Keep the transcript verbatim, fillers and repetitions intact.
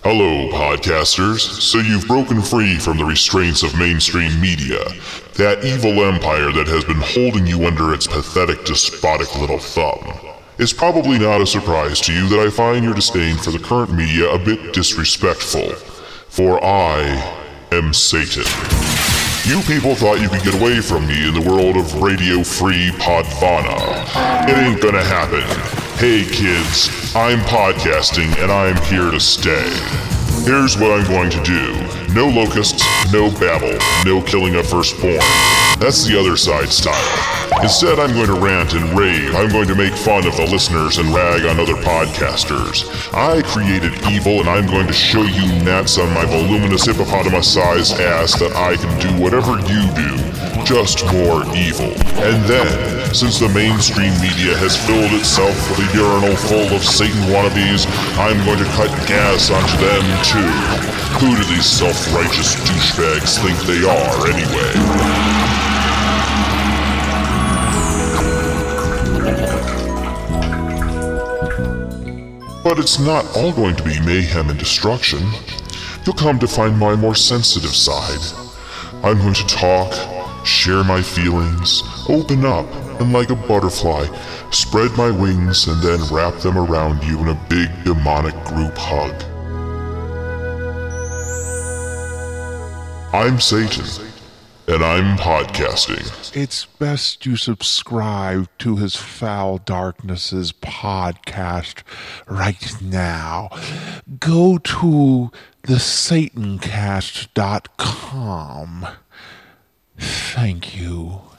Hello, podcasters. So you've broken free from the restraints of mainstream media, that evil empire that has been holding you under its pathetic, despotic little thumb. It's probably not a surprise to you that I find your disdain for the current media a bit disrespectful, for I am Satan. You people thought you could get away from me in the world of radio-free Podvana. It ain't gonna happen. Hey kids, I'm podcasting and I'm here to stay. Here's what I'm going to do. No locusts, no babble, no killing of firstborn. That's the other side style. Instead, I'm going to rant and rave. I'm going to make fun of the listeners and rag on other podcasters. I created evil and I'm going to show you gnats on my voluminous hippopotamus-sized ass that I can do whatever you do, just more evil. And then, since the mainstream media has filled itself with a urinal full of Satan wannabes, I'm going to cut gas onto them too. Who do these self-righteous douchebags think they are, anyway? But it's not all going to be mayhem and destruction. You'll come to find my more sensitive side. I'm going to talk, share my feelings, open up, and like a butterfly, spread my wings and then wrap them around you in a big demonic group hug. I'm Satan, and I'm podcasting. It's best you subscribe to his Foul Darknesses podcast right now. Go to the satan cast dot com. Thank you.